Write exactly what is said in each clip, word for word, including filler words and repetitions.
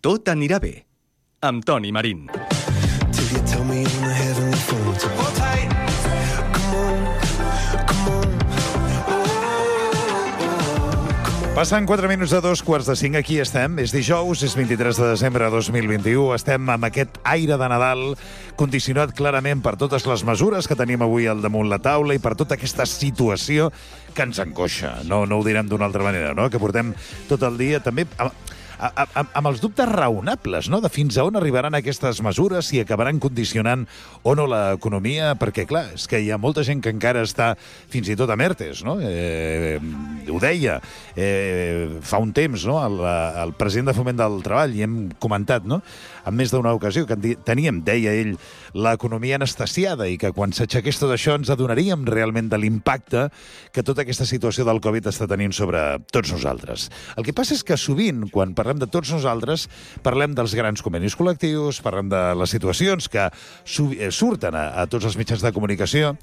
Tot anirà bé, amb Toni Marín. Passant quatre minuts de dos quarts de cinc, aquí estem. És dijous, és vint-i-tres de desembre de dos mil vint-i-u. Estem amb aquest aire de Nadal condicionat clarament per totes les mesures que tenim avui al damunt la taula i per tota aquesta situació que ens angoixa. No, no ho direm d'una altra manera, no? Que portem tot el dia també... amb, amb els dubtes raonables, no?, de fins a on arribaran aquestes mesures, si acabaran condicionant o no l'economia, perquè, clar, és que hi ha molta gent que encara està fins i tot a ERTEs, no? Eh, ho deia eh, fa un temps, no?, el, el president de Foment del Treball, i hem comentat, no?, en més d'una ocasió, que teníem, deia ell, l'economia anestesiada i que quan s'aixequés tot això ens adonaríem realment de l'impacte que tota aquesta situació del Covid està tenint sobre tots nosaltres. El que passa és que sovint, quan parlem de tots nosaltres, parlem dels grans convenis col·lectius, parlem de les situacions que surten a, a tots els mitjans de comunicació,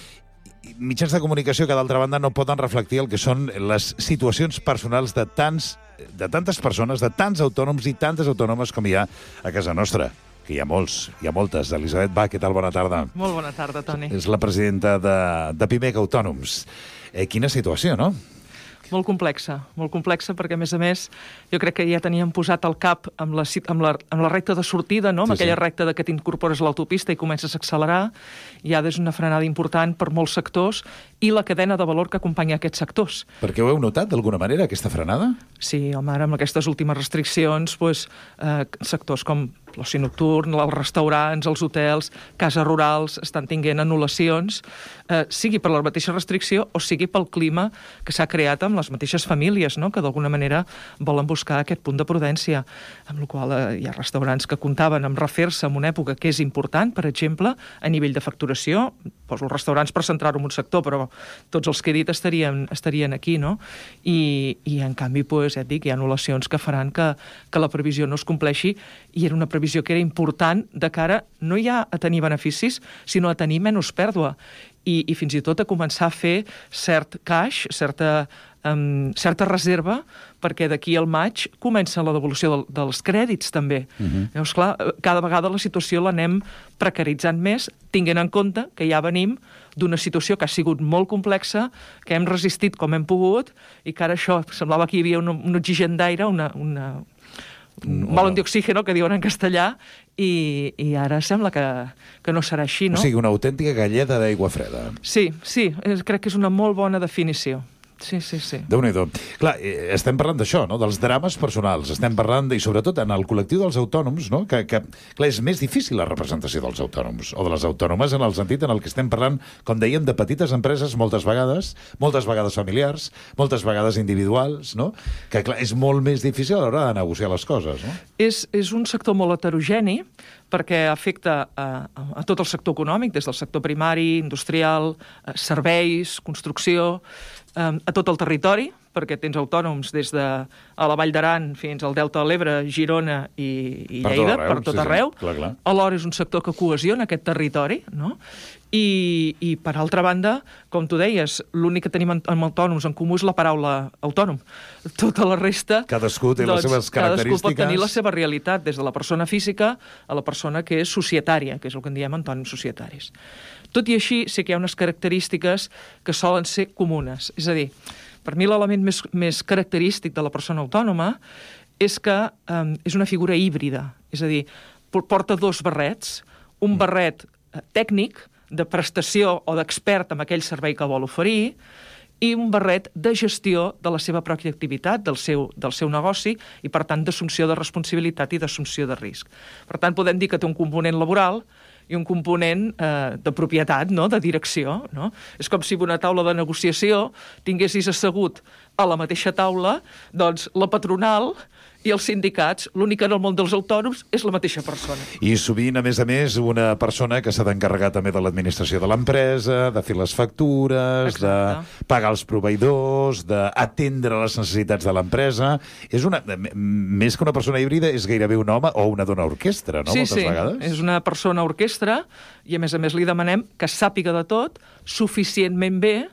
mitjans de comunicació que, d'altra banda, no poden reflectir el que són les situacions personals de tants, de tantes persones, de tants autònoms i tantes autònomes com hi ha a casa nostra, que hi ha molts, hi ha moltes. Elisabet Bach, què tal? Bona tarda. Molt bona tarda, Toni. És la presidenta de, de Pimec Autònoms. Eh, quina situació, no? Molt complexa, molt complexa, perquè, a més a més, jo crec que ja teníem posat el cap amb la, amb la, amb la recta de sortida, no? Amb sí, aquella sí. recta de que t'incorpores a l'autopista i comences a accelerar, i ara és una frenada important per molts sectors i la cadena de valor que acompanya aquests sectors. Perquè ho heu notat, d'alguna manera, aquesta frenada? Sí, home, ara amb aquestes últimes restriccions, doncs, eh, sectors com l'oci nocturn, els restaurants, els hotels, cases rurals, estan tinguent anul·lacions, eh, sigui per la mateixa restricció o sigui pel clima que s'ha creat amb les mateixes famílies, no?, que d'alguna manera volen buscar aquest punt de prudència. Amb la qual eh, hi ha restaurants que comptaven amb refer-se en una època que és important, per exemple, a nivell de facturació. Poso els restaurants per centrar-ho en un sector, però tots els que he dit estarien, estarien aquí, no? I, i en canvi, doncs, ja et dic, hi ha anul·lacions que faran que, que la previsió no es compleixi, i era una previsió que era important de cara no ja a tenir beneficis, sinó a tenir menys pèrdua. I, i fins i tot a començar a fer cert cash, certa, um, certa reserva, perquè d'aquí al maig comença la devolució del, dels crèdits, també. Uh-huh. Llavors, clar, cada vegada la situació l'anem precaritzant més, tinguent en compte que ja venim d'una situació que ha sigut molt complexa, que hem resistit com hem pogut, i que ara això semblava que hi havia un, un oxigen d'aire, una... una un balón de oxígeno, que diuen en castellà, i, i ara sembla que, que no serà així, no? O sigui, una autèntica galleda d'aigua freda. Sí, sí, crec que és una molt bona definició. Sí, sí, sí. Déu-n'hi-do. Clar, estem parlant d'això, no?, dels drames personals. Estem parlant, i sobretot en el col·lectiu dels autònoms, no?, que, que clar, és més difícil la representació dels autònoms, o de les autònomes, en el sentit en el que estem parlant, com dèiem, de petites empreses moltes vegades, moltes vegades familiars, moltes vegades individuals, no?, que clar, és molt més difícil a l'hora de negociar les coses, no? És, és un sector molt heterogeni, perquè afecta a, a tot el sector econòmic, des del sector primari, industrial, serveis, construcció, a tot el territori, perquè tens autònoms des de a la Vall d'Aran fins al Delta de l'Ebre, Girona i, i per Lleida, tot arreu, per tot sí, arreu. Sí. Clar, clar. Alhora és un sector que cohesiona aquest territori, no? I, i per altra banda, com tu deies, l'únic que tenim amb autònoms en comú és la paraula autònom. Tota la resta... Cadascú té doncs, les seves característiques. Cadascú pot tenir la seva realitat, des de la persona física a la persona que és societària, que és el que en diem autònoms societaris. Tot i així, sí que hi ha unes característiques que solen ser comunes. És a dir, per mi l'element més, més característic de la persona autònoma és que um, és una figura híbrida. És a dir, porta dos barrets, un barret eh, tècnic, de prestació o d'expert en aquell servei que vol oferir, i un barret de gestió de la seva pròpia activitat, del seu, del seu negoci, i, per tant, d'assumpció de responsabilitat i d'assumpció de risc. Per tant, podem dir que té un component laboral i un component eh, de propietat, no?, de direcció. No? És com si en una taula de negociació tinguessis assegut a la mateixa taula doncs, la patronal i els sindicats. L'únic en el món dels autònoms és la mateixa persona. I sovint, a més a més, una persona que s'ha d'encarregar també de l'administració de l'empresa, de fer les factures, exacte, de pagar els proveïdors, d'atendre les necessitats de l'empresa. És una, més que una persona híbrida, és gairebé un home o una dona orquestra, no? Sí, Moltes sí, vegades. És una persona orquestra, i a més a més li demanem que sàpiga de tot suficientment bé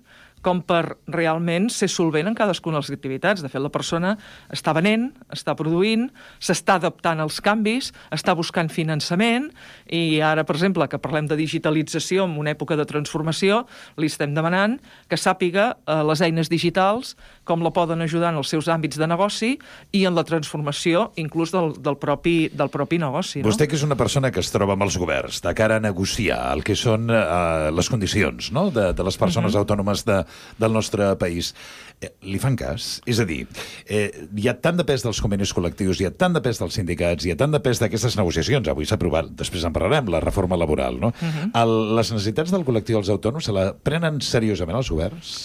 com per realment ser solvent en cadascuna de les activitats. De fet, la persona està venent, està produint, s'està adaptant als canvis, està buscant finançament, i ara, per exemple, que parlem de digitalització en una època de transformació, li estem demanant que sàpiga eh, les eines digitals, com la poden ajudar en els seus àmbits de negoci i en la transformació inclús del, del, propi, del propi negoci. No? Vostè que és una persona que es troba amb els governs de cara a negociar el que són eh, les condicions, no?, de, de les persones uh-huh. autònomes de, del nostre país. Eh, li fan cas? És a dir, eh, hi ha tant de pes dels convenis col·lectius, hi ha tant de pes dels sindicats, hi ha tant de pes d'aquestes negociacions. Avui s'ha aprovat, després en parlarem, la reforma laboral, no? Uh-huh. El, les necessitats del col·lectiu dels autònoms se la prenen seriosament els governs?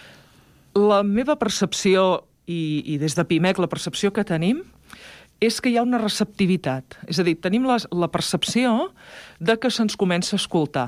La meva percepció, i, i des de PIMEC la percepció que tenim, és que hi ha una receptivitat. És a dir, tenim la, la percepció de que se'ns comença a escoltar.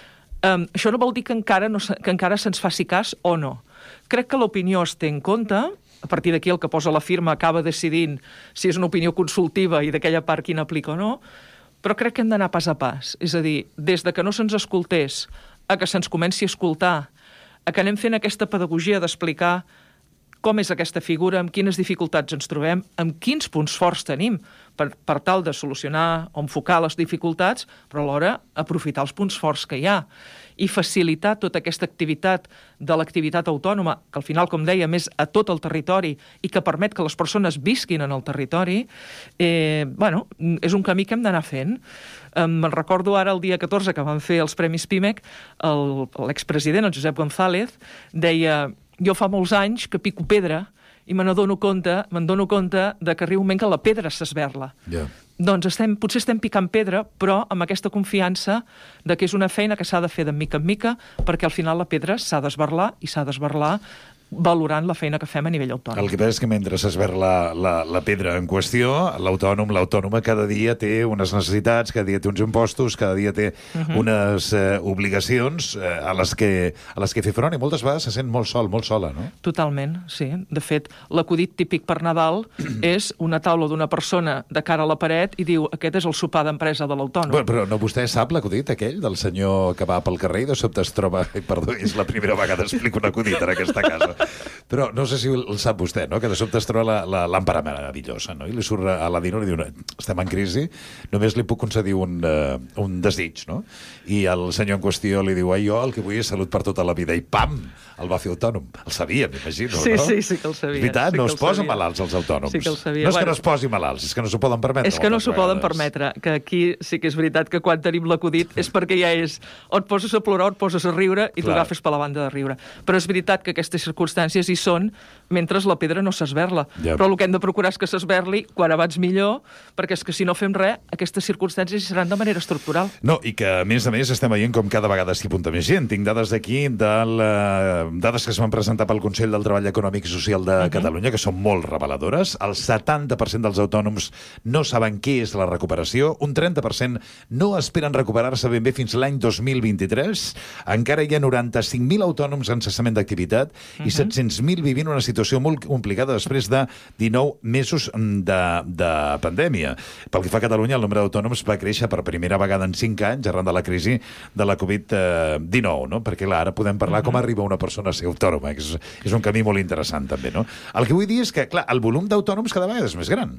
Um, això no vol dir que encara, no, que encara se'ns faci cas o no. Crec que l'opinió es té en compte. A partir d'aquí el que posa la firma acaba decidint si és una opinió consultiva i d'aquella part quina aplica o no, però crec que hem d'anar pas a pas. És a dir, des de que no se'ns escoltés a que se'ns comenci a escoltar, a que anem fent aquesta pedagogia d'explicar com és aquesta figura, amb quines dificultats ens trobem, amb quins punts forts tenim per, per tal de solucionar o enfocar les dificultats, però alhora aprofitar els punts forts que hi ha i facilitar tota aquesta activitat de l'activitat autònoma, que al final, com dèiem, és a tot el territori i que permet que les persones visquin en el territori, eh, bueno, és un camí que hem d'anar fent. Eh, me'n recordo ara el dia catorze que van fer els Premis PIMEC, el, l'expresident, el Josep González, deia: jo fa molts anys que pico pedra i me n'adono compte, me'n dono compte de que arriba un moment que la pedra s'esberla. Yeah. Doncs estem, potser estem picant pedra, però amb aquesta confiança de que és una feina que s'ha de fer de mica en mica, perquè al final la pedra s'ha d'esberlar i s'ha d'esberlar valorant la feina que fem a nivell autònom. El que passa és que mentre s'esberla la, la, la pedra en qüestió, l'autònom, l'autònoma cada dia té unes necessitats, cada dia té uns impostos, cada dia té uh-huh. unes eh, obligacions eh, a, les que, a les que fer front, i moltes vegades se sent molt sol, molt sola, no? Totalment, sí. De fet, l'acudit típic per Nadal és una taula d'una persona de cara a la paret i diu: aquest és el sopar d'empresa de l'autònom. Però, però no, vostè sap l'acudit aquell del senyor que va pel carrer i de sobte es troba... Perdó, és la primera vegada que explico un acudit en aquesta casa. Però no sé si el sap vostè, no?, que de sobte es troba la, la làmpara meravellosa, no?, i li surt a la Dino i li diu: estem en crisi, només li puc concedir un, uh, un desig, no? I el senyor en qüestió li diu: jo el que vull és salut per tota la vida, i pam, el va fer autònom. El sabia, m'imagino, sí, no? Sí, sí que el sabia. És veritat, sí no es posen sabia. malalts els autònoms. Sí que el sabia. No és bueno, que no es posin malalts, és que no s'ho poden permetre. És que no s'ho poden vegades. permetre, que aquí sí que és veritat que quan tenim l'acudit és perquè ja és o et poses a plorar o et poses a riure i tu agafes per la banda de riure. Però és veritat que aquestes circumstàncies hi són mentre la pedra no s'esberla. Ja. Però el que hem de procurar és que s'esberli quan abans millor, perquè és que si no fem res, aquestes circumstàncies hi seran de manera estructural. No, i que a més a més estem veient com cada vegada s'hi apunta més gent. Tinc dades d'aquí, de la... dades que es van presentar pel Consell del Treball Econòmic i Social de uh-huh. Catalunya, que són molt reveladores. El setanta per cent dels autònoms no saben què és la recuperació, un trenta per cent no esperen recuperar-se ben bé fins l'any dos mil vint-i-tres, encara hi ha noranta-cinc mil autònoms en cessament d'activitat uh-huh. i set-cents mil vivint una situació molt complicada després de dinou mesos de, de pandèmia. Pel que fa a Catalunya, el nombre d'autònoms va créixer per primera vegada en cinc anys arran de la crisi de la covid dinou, no? Perquè clar, ara podem parlar uh-huh. com arriba una persona a ser autònoma, que és, és un camí molt interessant també, no? El que vull dir és que, clar, el volum d'autònoms cada vegada és més gran.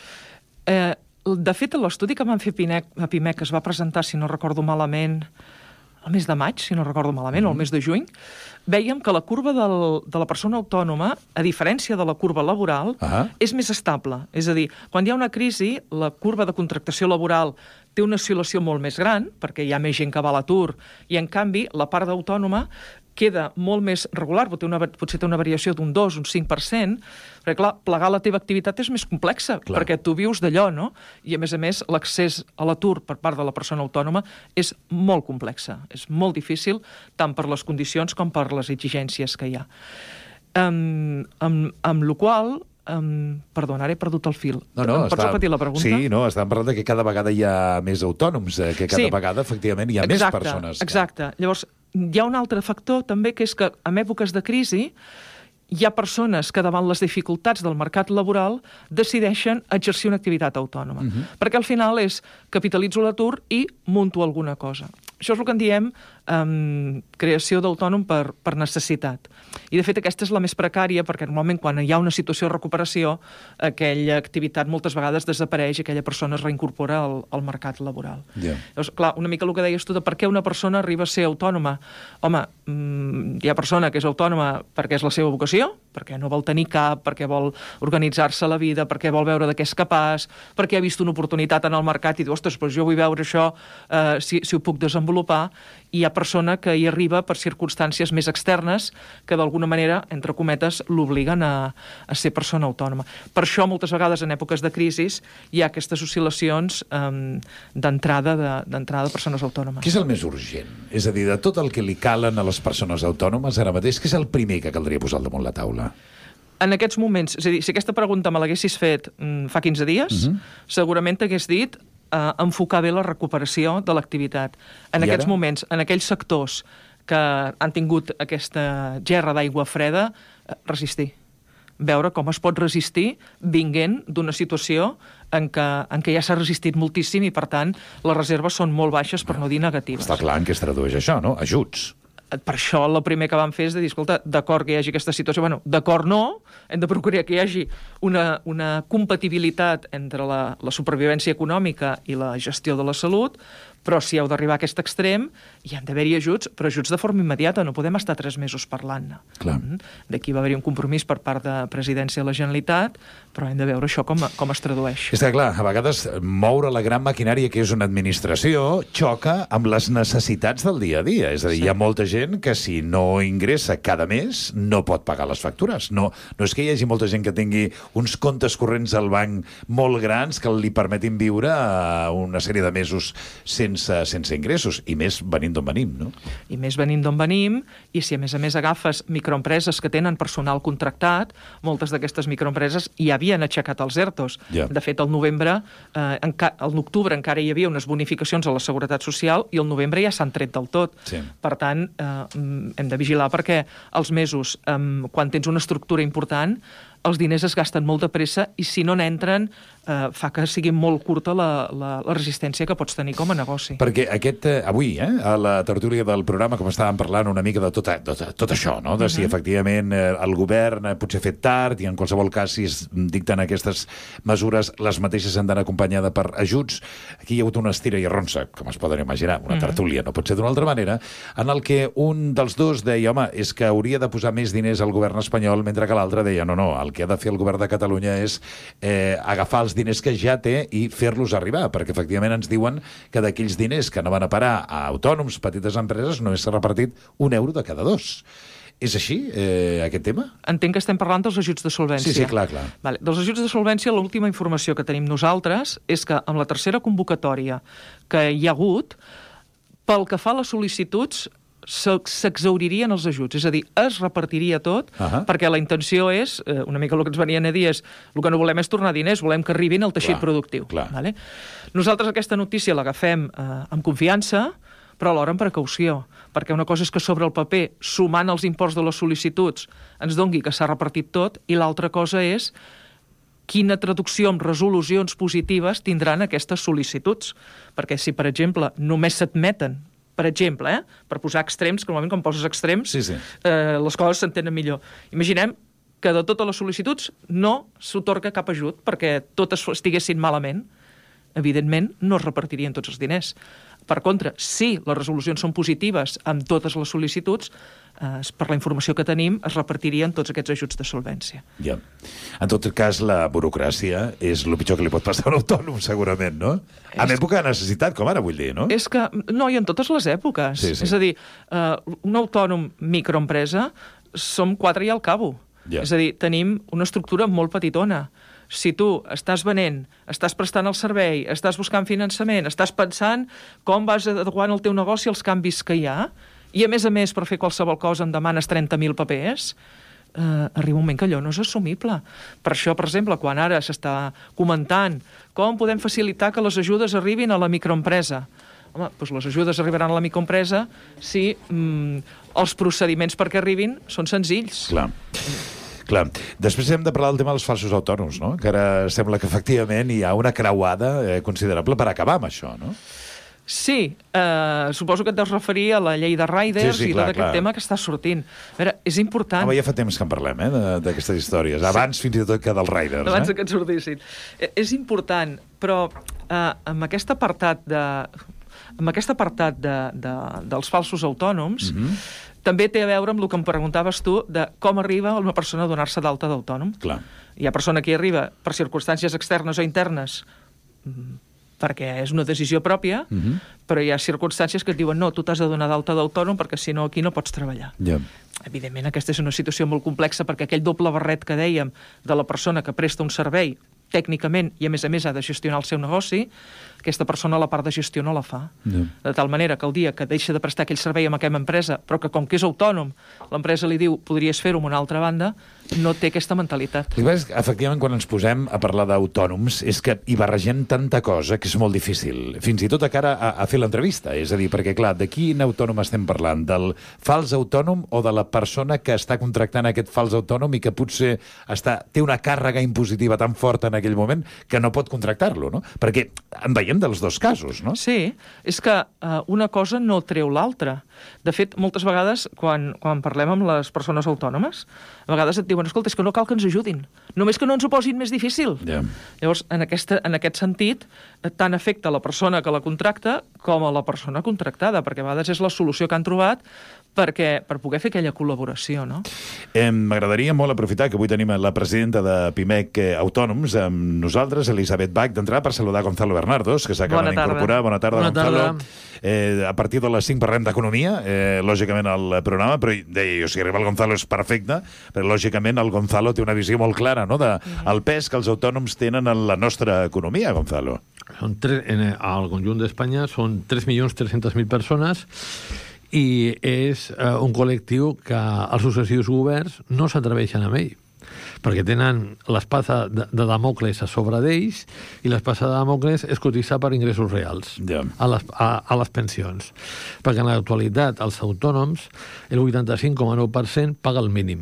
Eh, de fet, l'estudi que van fer PIMEC, a PIMEC es va presentar, si no recordo malament, el mes de maig, si no recordo malament, mm-hmm. o el mes de juny, vèiem que la curva del, de la persona autònoma, a diferència de la curva laboral, uh-huh. és més estable. És a dir, quan hi ha una crisi, la curva de contractació laboral té una oscil·lació molt més gran, perquè hi ha més gent que va a l'atur, i en canvi la part d'autònoma queda molt més regular, potser, una, potser té una variació d'un dos, un cinc per cent, perquè, clar, plegar la teva activitat és més complexa, clar. Perquè tu vius d'allò, no? I, a més a més, l'accés a l'atur per part de la persona autònoma és molt complexa, és molt difícil, tant per les condicions com per les exigències que hi ha. Um, amb, amb la qual Um, perdona, ara he perdut el fil. No, no, em pots està... repetir la pregunta? Sí, no, estàvem parlant de que cada vegada hi ha més autònoms, eh, que cada sí. vegada, efectivament, hi ha exacte, més persones. Que... Exacte. Llavors, hi ha un altre factor, també, que és que en èpoques de crisi hi ha persones que, davant les dificultats del mercat laboral, decideixen exercir una activitat autònoma. Uh-huh. Perquè al final és capitalitzo l'atur i munto alguna cosa. això és el que en diem um, creació d'autònom per, per necessitat. I, de fet, aquesta és la més precària, perquè normalment quan hi ha una situació de recuperació, aquella activitat moltes vegades desapareix i aquella persona es reincorpora al, al mercat laboral. Yeah. Llavors, clar, una mica el que deies tu de per què una persona arriba a ser autònoma. Home, mmm, hi ha persona que és autònoma perquè és la seva vocació, perquè no vol tenir cap, perquè vol organitzar-se la vida, perquè vol veure de què és capaç, perquè ha vist una oportunitat en el mercat i diu, ostres, doncs jo vull veure això, eh, si, si ho puc desenvolupar. I hi ha persona que hi arriba per circumstàncies més externes que d'alguna manera, entre cometes, l'obliguen a, a ser persona autònoma. Per això, moltes vegades, en èpoques de crisi, hi ha aquestes oscil·lacions um, d'entrada de, d'entrada de persones autònomes. Què és el més urgent? És a dir, de tot el que li calen a les persones autònomes ara mateix, què és el primer que caldria posar al damunt la taula? En aquests moments, és a dir, si aquesta pregunta me l'haguessis fet mm, fa quinze dies, uh-huh. segurament t'hagués dit eh, enfocar bé la recuperació de l'activitat. En I aquests ara? moments, en aquells sectors que han tingut aquesta gerra d'aigua freda, eh, resistir. Veure com es pot resistir vinguent d'una situació en què, en què ja s'ha resistit moltíssim i, per tant, les reserves són molt baixes, per no dir negatives. Està clar en què es tradueix això, no? Ajuts. Per això el primer que vam fer és de dir, escolta, d'acord que hi hagi aquesta situació, bueno, d'acord no, hem de procurar que hi hagi una, una compatibilitat entre la, la supervivència econòmica i la gestió de la salut, però si heu d'arribar a aquest extrem, hi han d'haver-hi ajuts, però ajuts de forma immediata, no podem estar tres mesos parlant-ne. Mm? D'aquí va haver-hi un compromís per part de Presidència de la Generalitat, però hem de veure això com, com es tradueix. Està clar, a vegades moure la gran maquinària que és una administració xoca amb les necessitats del dia a dia. És a dir, sí. Hi ha molta gent que si no ingressa cada mes no pot pagar les factures. No, no és que hi hagi molta gent que tingui uns comptes corrents al banc molt grans que li permetin viure una sèrie de mesos sense, sense ingressos, i més venint d'on venim, no? I més venint d'on venim, i si a més a més agafes microempreses que tenen personal contractat, moltes d'aquestes microempreses ja havien aixecat els ERTOs. Yeah. De fet, al novembre, eh, enca- al l'octubre encara hi havia unes bonificacions a la Seguretat Social i al novembre ja s'han tret del tot. Sí. Per tant, eh, hem de vigilar perquè els mesos, eh, quan tens una estructura important, els diners es gasten molt de pressa i si no n'entren eh, fa que sigui molt curta la, la, la resistència que pots tenir com a negoci. Perquè aquest, eh, avui, eh, a la tertúlia del programa, com estàvem parlant una mica de tot, de, de, tot això, no? De si uh-huh. efectivament eh, el govern eh, potser ha fet tard i en qualsevol cas si es dicten aquestes mesures, les mateixes han d'anar acompanyades per ajuts. Aquí hi ha hagut una estira i arronsa, com es poden imaginar, una uh-huh. tertúlia, no pot ser d'una altra manera, en el que un dels dos deia, home, és que hauria de posar més diners al govern espanyol, mentre que l'altre deia, no, no, el que ha de fer el govern de Catalunya és eh, agafar els diners que ja té i fer-los arribar, perquè efectivament ens diuen que d'aquells diners que no van a parar a autònoms, petites empreses, només s'ha repartit un euro de cada dos. És així, eh, aquest tema? Entenc que estem parlant dels ajuts de solvència. Sí, sí, clar, clar. Vale. Dels ajuts de solvència, l'última informació que tenim nosaltres és que amb la tercera convocatòria que hi ha hagut, pel que fa a les sol·licituds, s'exauririen els ajuts, és a dir, es repartiria tot, uh-huh. perquè la intenció és, eh, una mica el que ens venien a dir és, el que no volem és tornar diners, volem que arribin al teixit clar, productiu. Clar. Vale? Nosaltres aquesta notícia l'agafem eh, amb confiança, però alhora amb precaució, perquè una cosa és que sobre el paper, sumant els imports de les sol·licituds, ens dongui que s'ha repartit tot, i l'altra cosa és quina traducció amb resolucions positives tindran aquestes sol·licituds. Perquè si, per exemple, només s'admeten per exemple, eh? per posar extrems, que normalment quan poses extrems, sí, sí. Eh, les coses s'entenen millor. Imaginem que de totes les sol·licituds no s'otorga cap ajut perquè totes estiguessin malament. Evidentment, no es repartirien tots els diners. Per contra, si les resolucions són positives amb totes les sol·licituds, eh, per la informació que tenim, es repartirien tots aquests ajuts de solvència. Ja. En tot cas, la burocràcia és el pitjor que li pot passar a un autònom, segurament, no? És... En època de necessitat, com ara, vull dir, no? És que, no, i en totes les èpoques. Sí, sí. És a dir, eh, un autònom microempresa som quatre i al cabo. Ja. És a dir, tenim una estructura molt petitona. Si tu estàs venent, estàs prestant el servei, estàs buscant finançament, estàs pensant com vas adequant el teu negoci als canvis que hi ha, i a més a més per fer qualsevol cosa em demanes trenta mil papers, eh, arriba un moment que allò no és assumible. Per això, per exemple, quan ara s'està comentant com podem facilitar que les ajudes arribin a la microempresa, home, doncs les ajudes arribaran a la microempresa si mm, els procediments perquè arribin són senzills. Clar. Clar. Després hem de parlar del tema dels falsos autònoms, no? Que ara sembla que efectivament hi ha una creuada eh, considerable per acabar amb això, no? Sí, eh, suposo que et deus referir a la llei de Riders Sí, sí, i clar, tot aquest clar. tema que està sortint. A veure, és important... Home, ja fa temps que en parlem, eh, de- d'aquestes històries. Abans, fins i tot, que dels Riders, abans eh? que et sortissin. Eh, és important, però eh, amb aquest apartat de... amb aquest apartat de, de, dels falsos autònoms, Mhm. també té a veure amb el que em preguntaves tu de com arriba una persona a donar-se d'alta d'autònom. Clar. Hi ha persona que hi arriba per circumstàncies externes o internes mm, perquè és una decisió pròpia, Mhm. però hi ha circumstàncies que et diuen no, tu t'has de donar d'alta d'autònom perquè si no aquí no pots treballar. Ja. Evidentment, aquesta és una situació molt complexa perquè aquell doble barret que dèiem de la persona que presta un servei tècnicament i, a més a més, ha de gestionar el seu negoci, aquesta persona la part de gestió no la fa. Ja. De tal manera que el dia que deixa de prestar aquell servei amb aquella empresa, però que com que és autònom, l'empresa li diu podries fer-ho amb una altra banda, no té aquesta mentalitat. I ves, efectivament, quan ens posem a parlar d'autònoms, és que hi barregem tanta cosa que és molt difícil, fins i tot a cara a, a fer l'entrevista. És a dir, perquè, clar, de quin autònom estem parlant? Del fals autònom o de la persona que està contractant aquest fals autònom i que potser està, té una càrrega impositiva tan forta en aquell moment que no pot contractar-lo, no? Perquè en veiem dels dos casos, no? Sí, és que uh, una cosa no treu l'altra. De fet, moltes vegades, quan, quan parlem amb les persones autònomes, a vegades et diuen, escolta, és que no cal que ens ajudin, només que no ens ho posin més difícil. Ja. Llavors, en, aquesta, en aquest sentit, eh, tant afecta la persona que la contracta com a la persona contractada, perquè a vegades és la solució que han trobat perquè, per poder fer aquella col·laboració, no? Eh, M'agradaria molt aprofitar que avui tenim la presidenta de Pimec eh, Autònoms amb nosaltres, Elisabet Bach, d'entrar per saludar Gonzalo Bernardos, que s'acaben Bona tarda. d'incorporar. Bona tarda, Bona Gonzalo. tarda. Eh, a partir de les cinc parlem d'economia, eh, lògicament al programa, però deia jo, si arriba el Gonzalo és perfecte, però lògicament el Gonzalo té una visió molt clara, no?, de el pes que els autònoms tenen en la nostra economia, Gonzalo. Són tres, en, al conjunt d'Espanya són tres milions tres-centes mil persones i és eh, un col·lectiu que els successius governs no s'atreveixen amb ell, perquè tenen l'espasa de, de Damocles a sobre d'ells i l'espasa de Damocles és cotitzar per ingressos reals Ja. a, les, a, a les pensions. Perquè en l'actualitat els autònoms, el vuitanta-cinc coma nou per cent paga el mínim.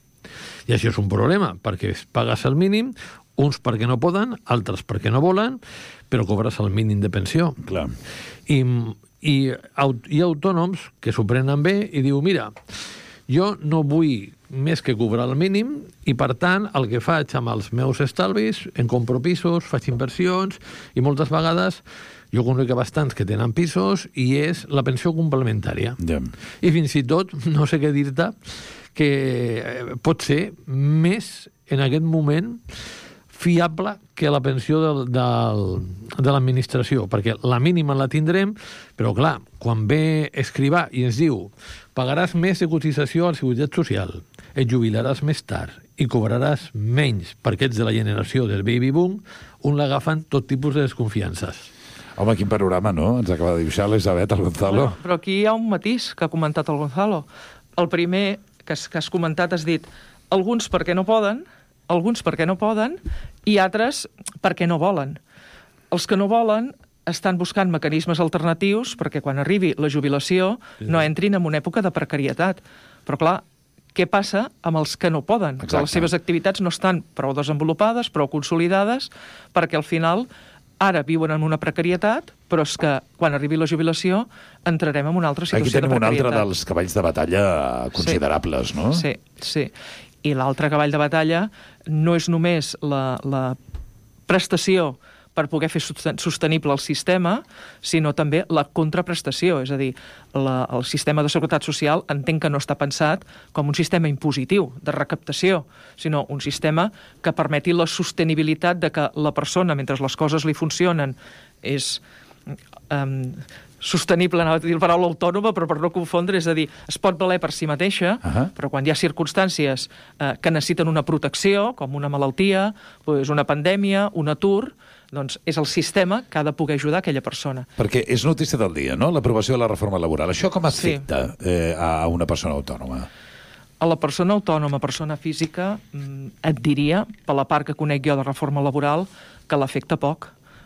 I això és un problema, perquè pagues el mínim, uns perquè no poden, altres perquè no volen, però cobres el mínim de pensió. Clar. I, i aut, hi ha autònoms que s'ho prenen bé i diu, mira, jo no vull més que cobrar el mínim i, per tant, el que faig amb els meus estalvis, em compro pisos, faig inversions i moltes vegades jo conec bastants que tenen pisos i és la pensió complementària. Ja. I fins i tot, no sé què dir-te, que eh, pot ser més, en aquest moment, fiable que la pensió del, del, de l'administració, perquè la mínima la tindrem, però clar, quan ve escrivà i ens diu pagaràs més de cotització a la Seguretat Social, et jubilaràs més tard i cobraràs menys perquè ets de la generació del baby boom, un l'agafen tot tipus de desconfiances. Home, quin panorama, no? Ens acaba de dibuixar l'Elisabet, el Gonzalo. Bueno, però aquí hi ha un matís que ha comentat el Gonzalo. El primer que has, que has comentat has dit alguns perquè no poden, alguns perquè no poden i altres perquè no volen. Els que no volen estan buscant mecanismes alternatius perquè quan arribi la jubilació no entrin en una època de precarietat. Però clar, què passa amb els que no poden? Que les seves activitats no estan prou desenvolupades, prou consolidades, perquè al final ara viuen en una precarietat, però és que quan arribi la jubilació entrarem en una altra situació Aquí tenim de un precarietat. altre dels cavalls de batalla considerables, no? Sí, sí. I l'altre cavall de batalla no és només la, la prestació per poder fer sostenible el sistema, sinó també la contraprestació. És a dir, la, el sistema de seguretat social entenc que no està pensat com un sistema impositiu de recaptació, sinó un sistema que permeti la sostenibilitat de que la persona, mentre les coses li funcionen, és um, sostenible, anava a dir la paraula autònoma, però per no confondre, és a dir, es pot valer per si mateixa, uh-huh. però quan hi ha circumstàncies eh, que necessiten una protecció, com una malaltia, doncs una pandèmia, un atur, doncs és el sistema que ha de poder ajudar aquella persona. Perquè és notícia del dia, no?, l'aprovació de la reforma laboral. Això com afecta Sí. eh, a una persona autònoma? A la persona autònoma, persona física, mm, et diria, per la part que conec jo de reforma laboral, que l'afecta poc.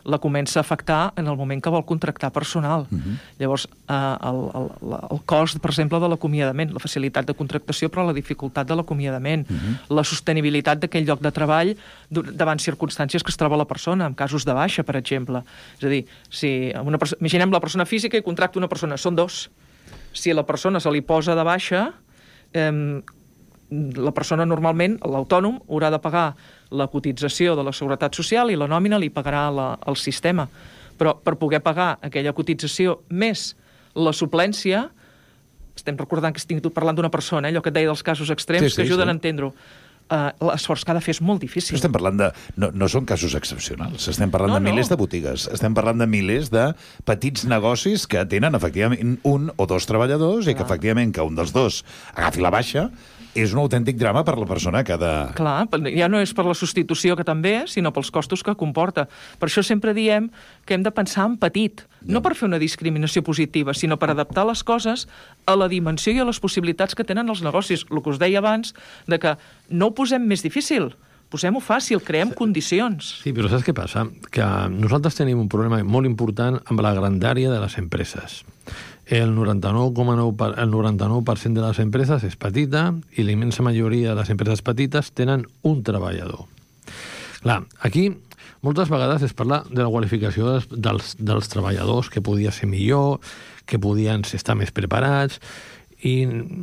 la comença a afectar en el moment que vol contractar personal. Uh-huh. Llavors, eh, el, el, el cost, per exemple, de l'acomiadament, la facilitat de contractació, però la dificultat de l'acomiadament, uh-huh. la sostenibilitat d'aquell lloc de treball davant circumstàncies que es troba la persona, en casos de baixa, per exemple. És a dir, si una perso- imaginem la persona física i contracta una persona, són dos. Si la persona se li posa de baixa, eh, la persona normalment, l'autònom, haurà de pagar la cotització de la Seguretat Social i la nòmina li pagarà la, el sistema. Però per poder pagar aquella cotització més la suplència, estem recordant que estic parlant d'una persona, eh, allò que et deia dels casos extrems, sí, sí, que ajuden sí. a entendre-ho. Uh, l'esforç que ha de fer és molt difícil. Estem parlant de... No, no són casos excepcionals. Estem parlant no, de milers no. de botigues. Estem parlant de milers de petits negocis que tenen, efectivament, un o dos treballadors Clar. i que, efectivament, que un dels dos agafi la baixa és un autèntic drama per la persona que ha de... Clar, ja no és per la substitució, que també, sinó pels costos que comporta. Per això sempre diem que hem de pensar en petit, no per fer una discriminació positiva, sinó per adaptar les coses a la dimensió i a les possibilitats que tenen els negocis. El que us deia abans, de que no ho posem més difícil, posem-ho fàcil, creem condicions. Sí, però saps què passa? Que nosaltres tenim un problema molt important amb la grandària de les empreses. El noranta-nou coma nou per cent el noranta-nou per cent de les empreses és petita i la immensa majoria de les empreses petites tenen un treballador. Clar, aquí moltes vegades es parla de la qualificació dels, dels, dels treballadors, que podia ser millor, que podien estar més preparats, i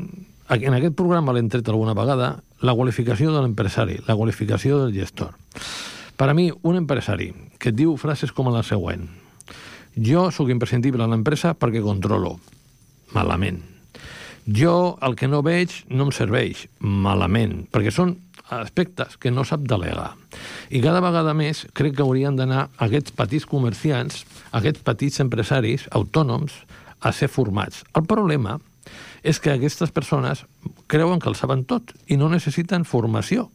en aquest programa l'hem tret alguna vegada la qualificació de l'empresari, la qualificació del gestor. Per a mi, un empresari que et diu frases com la següent: jo sóc imprescindible a l'empresa perquè controlo. Malament. Jo el que no veig no em serveix. Malament. Perquè són aspectes que no sap delegar. I cada vegada més crec que haurien d'anar aquests petits comerciants, aquests petits empresaris autònoms, a ser formats. El problema és que aquestes persones creuen que el saben tot i no necessiten formació.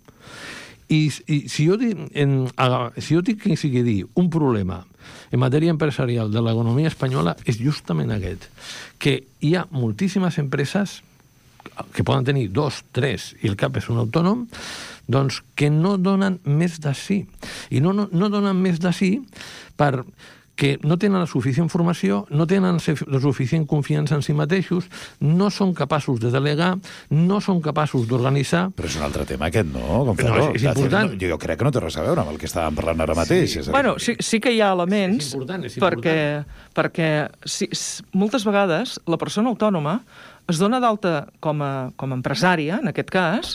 I, i si, jo dic, en, si jo dic que sigui dir un problema en matèria empresarial de l'economia espanyola és justament aquest, que hi ha moltíssimes empreses que poden tenir dos, tres, i el cap és un autònom, doncs que no donen més de sí. I no, no, no donen més de sí per... que no tenen la suficient formació, no tenen la suficient confiança en si mateixos, no són capaços de delegar, no són capaços d'organitzar... Però és un altre tema aquest, no? Gonzalo? No, és, és important. No, jo crec que no té res a veure amb el que estàvem parlant ara mateix. Sí. Bueno, sí, sí que hi ha elements, és important, és important. perquè, perquè sí, moltes vegades la persona autònoma es dona d'alta com a, com a empresària, en aquest cas,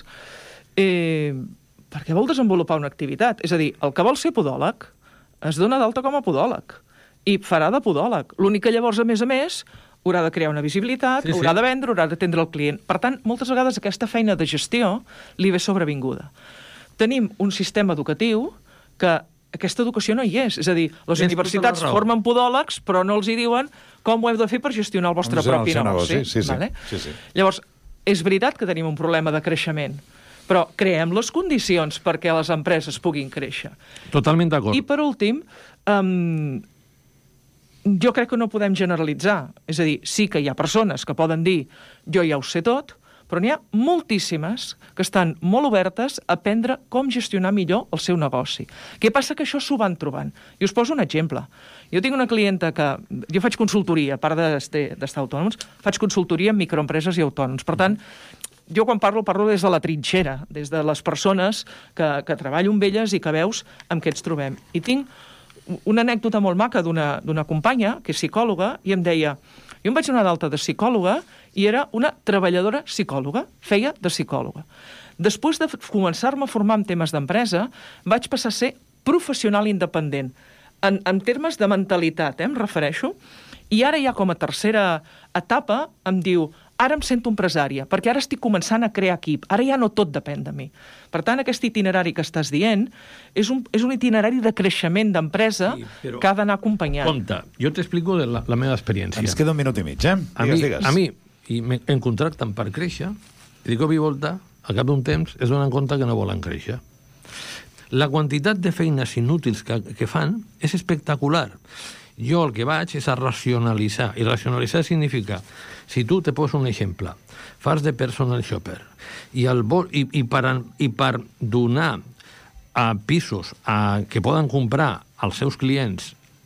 eh, perquè vol desenvolupar una activitat. És a dir, el que vol ser podòleg es dona d'alta com a podòleg i farà de podòleg. L'únic que llavors, a més a més, haurà de crear una visibilitat, sí, sí. haurà de vendre, haurà d'atendre el client. Per tant, moltes vegades aquesta feina de gestió li ve sobrevinguda. Tenim un sistema educatiu que aquesta educació no hi és. És a dir, les Tens universitats tota la raó. formen podòlegs, però no els hi diuen com ho heu de fer per gestionar el vostre Gestionar propi el seu negoci. negoci, sí, sí. Vale? Sí, sí. Llavors, és veritat que tenim un problema de creixement, però creem les condicions perquè les empreses puguin créixer. Totalment d'acord. I per últim, um, jo crec que no podem generalitzar. És a dir, sí que hi ha persones que poden dir jo ja ho sé tot, però n'hi ha moltíssimes que estan molt obertes a aprendre com gestionar millor el seu negoci. Què passa? Que això s'ho van trobant. I us poso un exemple. Jo tinc una clienta que... Jo faig consultoria, a part d'estar autònoms, faig consultoria en microempreses i autònoms. Per tant, jo quan parlo, parlo des de la trinxera, des de les persones que, que treballo amb elles i que veus amb què ens trobem. I tinc una anècdota molt maca d'una d'una companya, que és psicòloga, i em deia, jo em vaig donar d'alta de psicòloga i era una treballadora psicòloga, feia de psicòloga. Després de començar-me a formar en temes d'empresa, vaig passar a ser professional independent, en, en termes de mentalitat, eh, em refereixo, i ara ja com a tercera etapa em diu, ara em sento empresària, perquè ara estic començant a crear equip, ara ja no tot depèn de mi. Per tant, aquest itinerari que estàs dient és un, és un itinerari de creixement d'empresa sí, que ha d'anar acompanyat. Compte, jo t'explico de la, la meva experiència. Ens queda un minut i mig, eh? Digues, a mi, digues. A mi, i me, em contracten per créixer, i de cop i volta, al cap d'un temps, es donen compte que no volen créixer. La quantitat de feines inútils que, que fan és espectacular. Jo el que vaig és a racionalitzar, i racionalitzar significa, si tu te poso un exemple, fas de personal shopper, i, el vol, i, i, per, i per donar a pisos a, que poden comprar als seus clients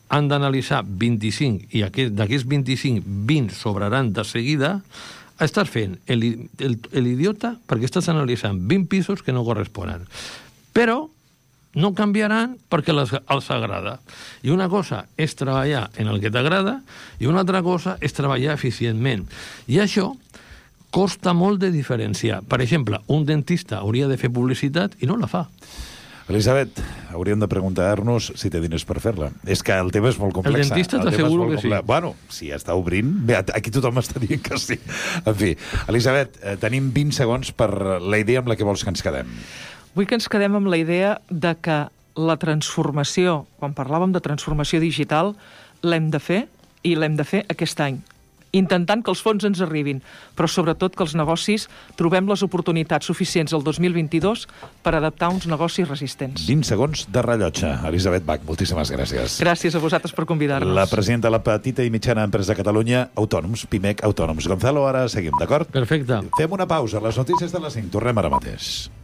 han d'analitzar vint-i-cinc i aquest- d'aquests vint-i-cinc, vint sobraran de seguida, estàs fent el, el, l'idiota perquè estàs analitzant vint pisos que no corresponen. Però no canviaran perquè les, els agrada. I una cosa és treballar en el que t'agrada i una altra cosa és treballar eficientment. I això costa molt de diferenciar. Per exemple, un dentista hauria de fer publicitat i no la fa. Elisabet, hauríem de preguntar-nos si té diners per fer-la. És que el tema és molt complex. El dentista t'asseguro que sí. Bueno, si està obrint, bé, aquí tothom està dient que sí. En fi, Elisabet, eh, tenim vint segons per la idea amb la que vols que ens quedem. Vull que ens quedem amb la idea de que la transformació, quan parlàvem de transformació digital, l'hem de fer i l'hem de fer aquest any, intentant que els fons ens arribin, però sobretot que els negocis trobem les oportunitats suficients el dos mil vint-i-dos per adaptar uns negocis resistents. vint segons de rellotge. Elisabet Bach, moltíssimes gràcies. Gràcies a vosaltres per convidar-nos. La presidenta de la Petita i Mitjana Empresa de Catalunya, Autònoms, Pimec Autònoms. Gonzalo, ara seguim, d'acord? Perfecte. Fem una pausa. Les notícies de les cinc. Tornem ara mateix.